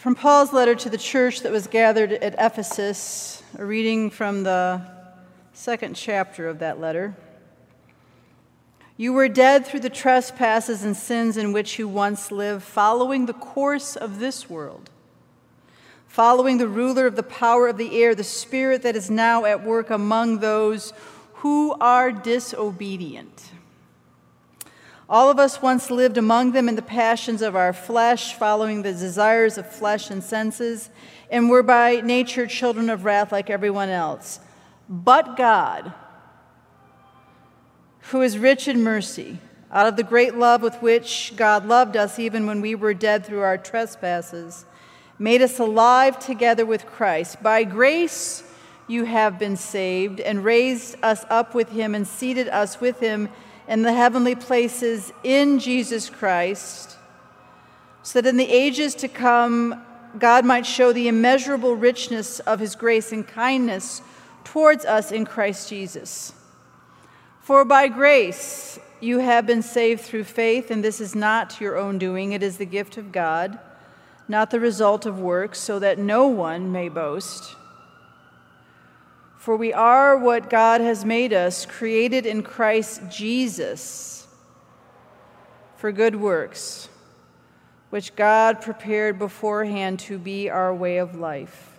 From Paul's letter to the church that was gathered at Ephesus, a reading from the 2nd chapter of that letter. You were dead through the trespasses and sins in which you once lived, following the course of this world, following the ruler of the power of the air, the spirit that is now at work among those who are disobedient. All of us once lived among them in the passions of our flesh, following the desires of flesh and senses, and were by nature children of wrath like everyone else. But God, who is rich in mercy, out of the great love with which God loved us, even when we were dead through our trespasses, made us alive together with Christ. By grace you have been saved, and raised us up with him and seated us with him in the heavenly places in Jesus Christ, so that in the ages to come God might show the immeasurable richness of his grace and kindness towards us in Christ Jesus. For by grace you have been saved through faith, and this is not your own doing, it is the gift of God, not the result of works, so that no one may boast. For we are what God has made us, created in Christ Jesus for good works, which God prepared beforehand to be our way of life.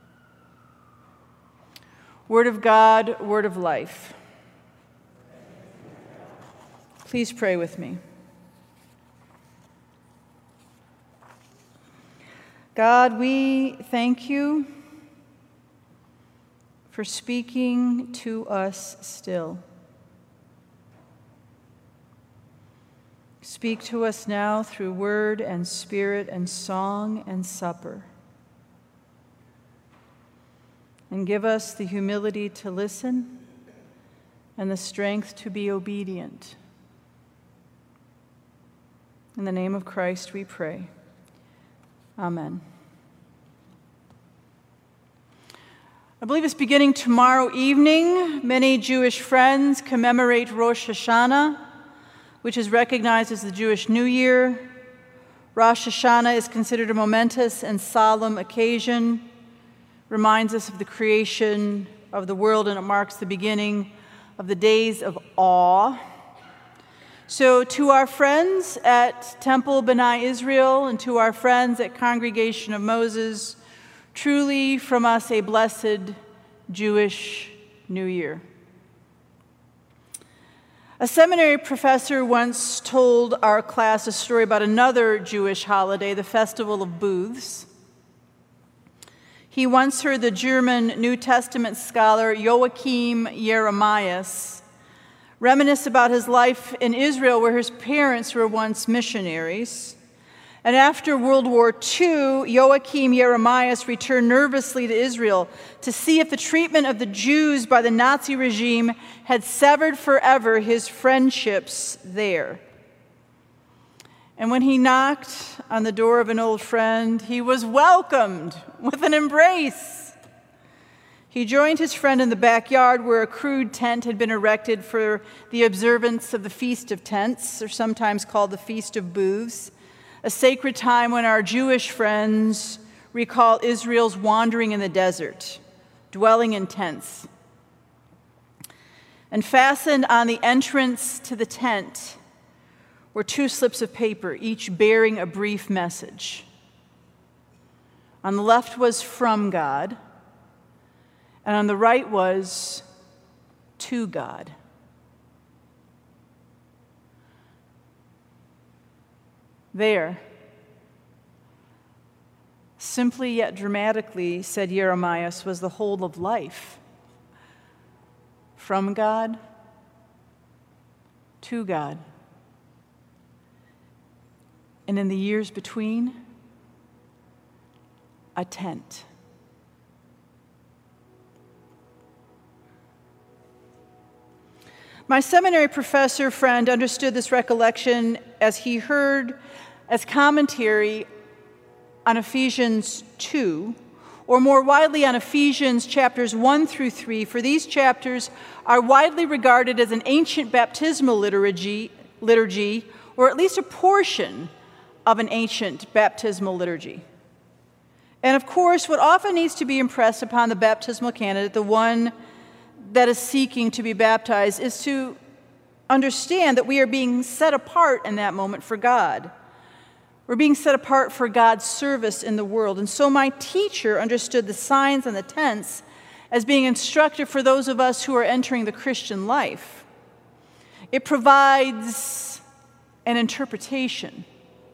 Word of God, word of life. Please pray with me. God, we thank you for speaking to us still. Speak to us now through word and spirit and song and supper. And give us the humility to listen and the strength to be obedient. In the name of Christ we pray. Amen. I believe it's beginning tomorrow evening. Many Jewish friends commemorate Rosh Hashanah, which is recognized as the Jewish New Year. Rosh Hashanah is considered a momentous and solemn occasion, reminds us of the creation of the world, and it marks the beginning of the days of awe. So to our friends at Temple B'nai Israel and to our friends at Congregation of Moses, truly from us a blessed Jewish New Year. A seminary professor once told our class a story about another Jewish holiday, the Festival of Booths. He once heard the German New Testament scholar Joachim Jeremias reminisce about his life in Israel, where his parents were once missionaries. And after World War II, Joachim Jeremias returned nervously to Israel to see if the treatment of the Jews by the Nazi regime had severed forever his friendships there. And when he knocked on the door of an old friend, he was welcomed with an embrace. He joined his friend in the backyard where a crude tent had been erected for the observance of the Feast of Tents, or sometimes called the Feast of Booths, a sacred time when our Jewish friends recall Israel's wandering in the desert, dwelling in tents. And fastened on the entrance to the tent were 2 slips of paper, each bearing a brief message. On the left was "From God," and on the right was "To God." There, simply yet dramatically, said Jeremias, was the whole of life. From God, to God. And in the years between, a tent. My seminary professor friend understood this recollection as he heard as commentary on Ephesians 2, or more widely on Ephesians chapters 1 through 3, for these chapters are widely regarded as an ancient baptismal liturgy, or at least a portion of an ancient baptismal liturgy. And of course, what often needs to be impressed upon the baptismal candidate, the one that is seeking to be baptized, is to understand that we are being set apart in that moment for God. We're being set apart for God's service in the world. And so my teacher understood the signs and the tense as being instructive for those of us who are entering the Christian life. It provides an interpretation.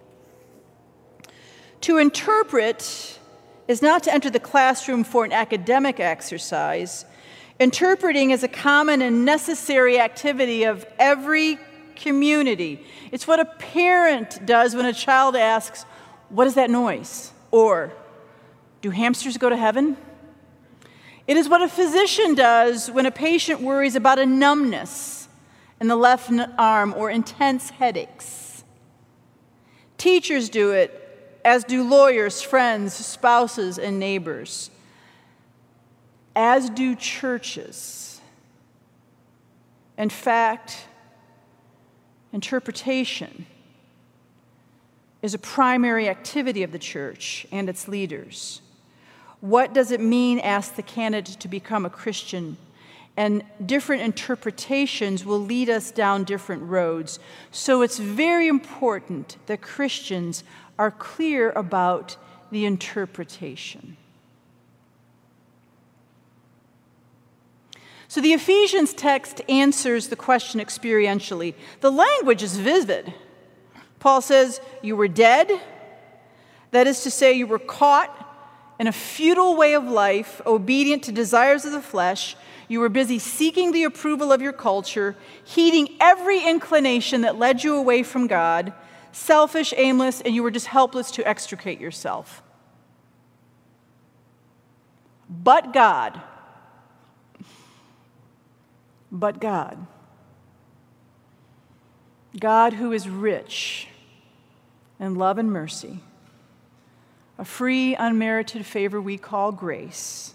To interpret is not to enter the classroom for an academic exercise. Interpreting is a common and necessary activity of every community. It's what a parent does when a child asks, "What is that noise?" Or, "Do hamsters go to heaven?" It is what a physician does when a patient worries about a numbness in the left arm or intense headaches. Teachers do it, as do lawyers, friends, spouses, and neighbors. As do churches. In fact, interpretation is a primary activity of the church and its leaders. What does it mean, ask the candidate, to become a Christian? And different interpretations will lead us down different roads. So it's very important that Christians are clear about the interpretation. So the Ephesians text answers the question experientially. The language is vivid. Paul says, you were dead. That is to say, you were caught in a futile way of life, obedient to desires of the flesh. You were busy seeking the approval of your culture, heeding every inclination that led you away from God, selfish, aimless, and you were just helpless to extricate yourself. But God, God who is rich in love and mercy, a free, unmerited favor we call grace,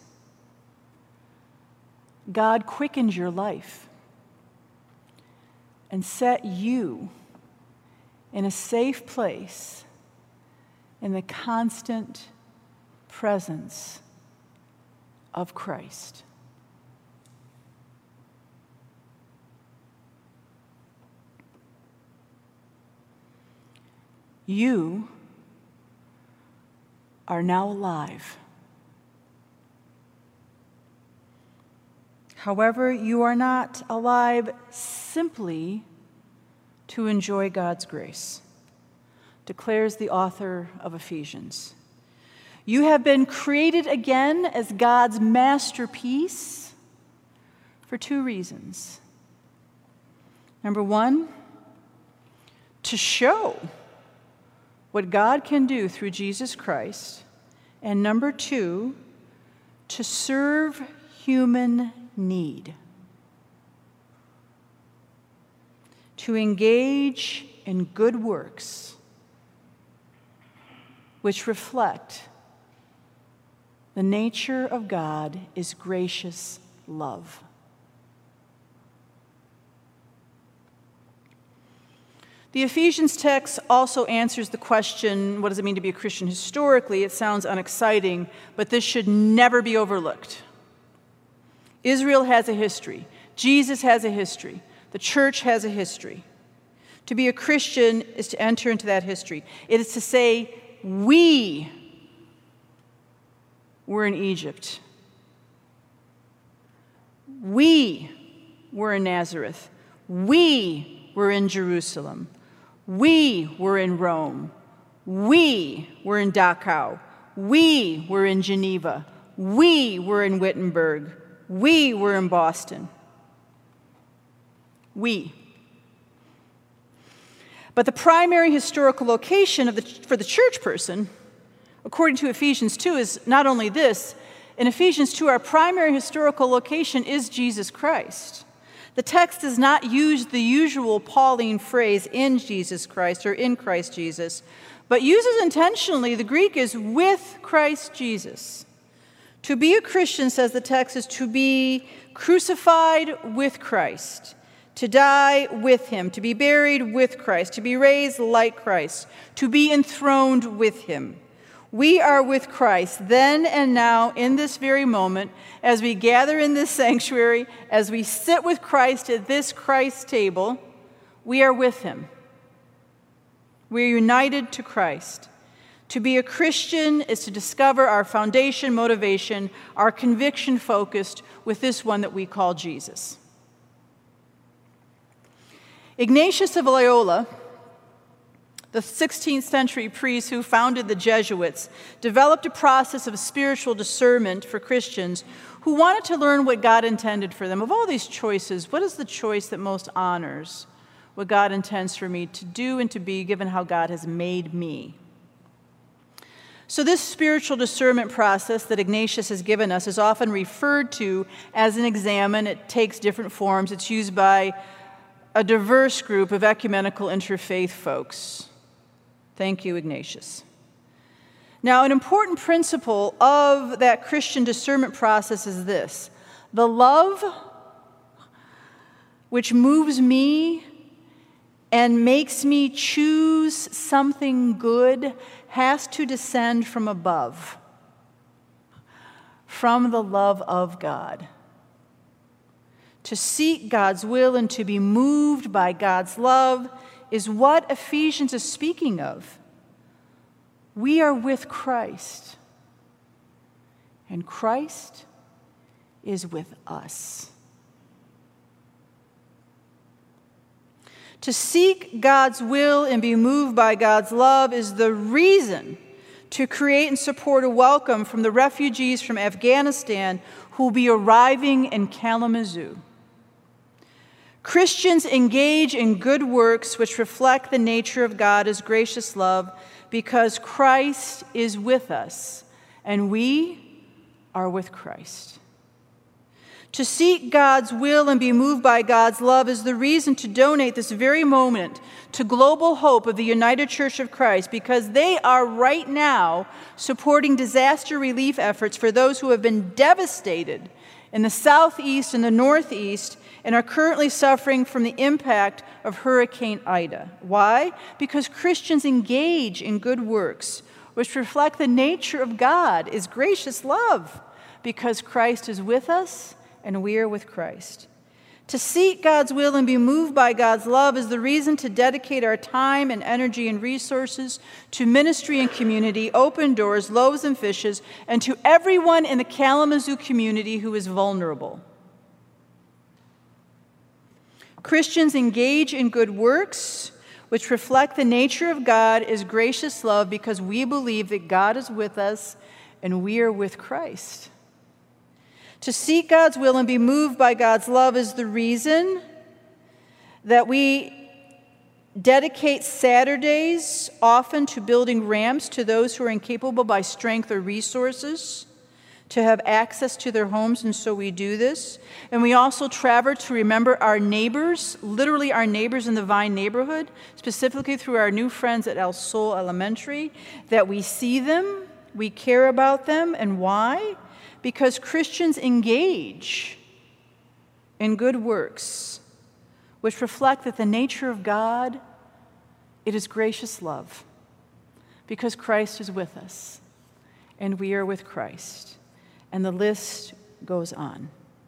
God quickened your life and set you in a safe place in the constant presence of Christ. You are now alive. However, you are not alive simply to enjoy God's grace, declares the author of Ephesians. You have been created again as God's masterpiece for two reasons. Number one, to show what God can do through Jesus Christ. And number two, to serve human need. To engage in good works which reflect the nature of God is gracious love. The Ephesians text also answers the question, what does it mean to be a Christian historically? It sounds unexciting, but this should never be overlooked. Israel has a history. Jesus has a history. The church has a history. To be a Christian is to enter into that history. It is to say, we were in Egypt. We were in Nazareth. We were in Jerusalem. We were in Rome. We were in Dachau. We were in Geneva. We were in Wittenberg. We were in Boston. We. But the primary historical location for the church person, according to Ephesians 2, is not only this. In Ephesians 2, our primary historical location is Jesus Christ. The text does not use the usual Pauline phrase, in Jesus Christ or in Christ Jesus, but uses intentionally, the Greek is with Christ Jesus. To be a Christian, says the text, is to be crucified with Christ, to die with him, to be buried with Christ, to be raised like Christ, to be enthroned with him. We are with Christ then and now in this very moment as we gather in this sanctuary, as we sit with Christ at this Christ table, we are with him. We are united to Christ. To be a Christian is to discover our foundation, motivation, our conviction focused with this one that we call Jesus. Ignatius of Loyola, the 16th century priest who founded the Jesuits, developed a process of spiritual discernment for Christians who wanted to learn what God intended for them. Of all these choices, what is the choice that most honors what God intends for me to do and to be, given how God has made me? So this spiritual discernment process that Ignatius has given us is often referred to as an examen. It takes different forms. It's used by a diverse group of ecumenical interfaith folks. Thank you, Ignatius. Now, an important principle of that Christian discernment process is this: the love which moves me and makes me choose something good has to descend from above, from the love of God. To seek God's will and to be moved by God's love is what Ephesians is speaking of. We are with Christ, and Christ is with us. To seek God's will and be moved by God's love is the reason to create and support a welcome from the refugees from Afghanistan who will be arriving in Kalamazoo. Christians engage in good works which reflect the nature of God as gracious love because Christ is with us and we are with Christ. To seek God's will and be moved by God's love is the reason to donate this very moment to Global Hope of the United Church of Christ, because they are right now supporting disaster relief efforts for those who have been devastated in the southeast and the northeast and are currently suffering from the impact of Hurricane Ida. Why? Because Christians engage in good works which reflect the nature of God is gracious love, because Christ is with us and we are with Christ. To seek God's will and be moved by God's love is the reason to dedicate our time and energy and resources to ministry and community, open doors, loaves and fishes, and to everyone in the Kalamazoo community who is vulnerable. Christians engage in good works which reflect the nature of God as gracious love because we believe that God is with us and we are with Christ. To seek God's will and be moved by God's love is the reason that we dedicate Saturdays often to building ramps to those who are incapable by strength or resources to have access to their homes, and so we do this. And we also travel to remember our neighbors, literally our neighbors in the Vine neighborhood, specifically through our new friends at El Sol Elementary, that we see them, we care about them, and why? Because Christians engage in good works which reflect that the nature of God, it is gracious love, because Christ is with us and we are with Christ. And the list goes on.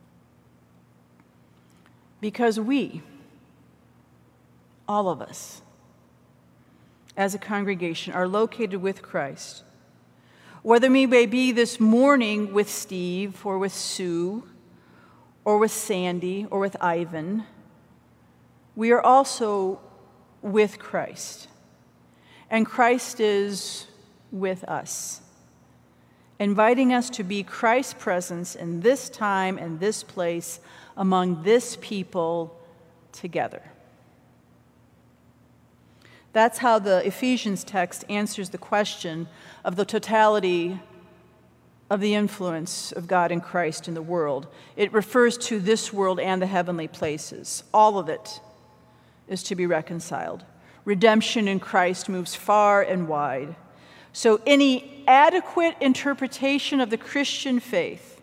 Because we, all of us, as a congregation, are located with Christ. Whether we may be this morning with Steve or with Sue or with Sandy or with Ivan, we are also with Christ. And Christ is with us, inviting us to be Christ's presence in this time and this place among this people together. That's how the Ephesians text answers the question of the totality of the influence of God in Christ in the world. It refers to this world and the heavenly places. All of it is to be reconciled. Redemption in Christ moves far and wide. So any adequate interpretation of the Christian faith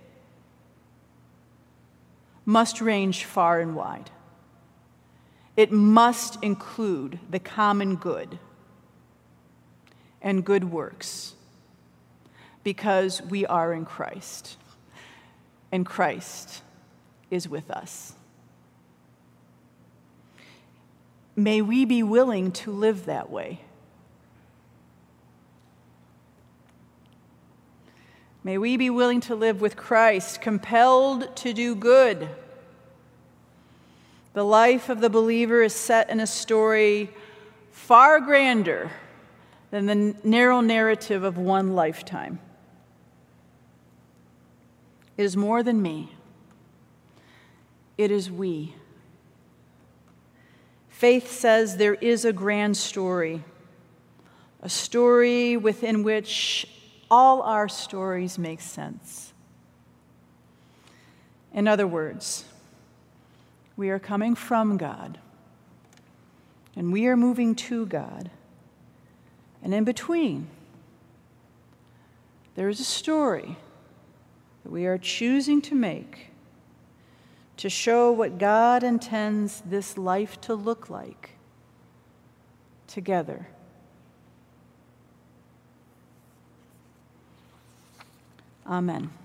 must range far and wide. It must include the common good and good works because we are in Christ, and Christ is with us. May we be willing to live that way. May we be willing to live with Christ, compelled to do good. The life of the believer is set in a story far grander than the narrow narrative of one lifetime. It is more than me. It is we. Faith says there is a grand story, a story within which all our stories make sense. In other words, we are coming from God, and we are moving to God. And in between, there is a story that we are choosing to make to show what God intends this life to look like together. Amen.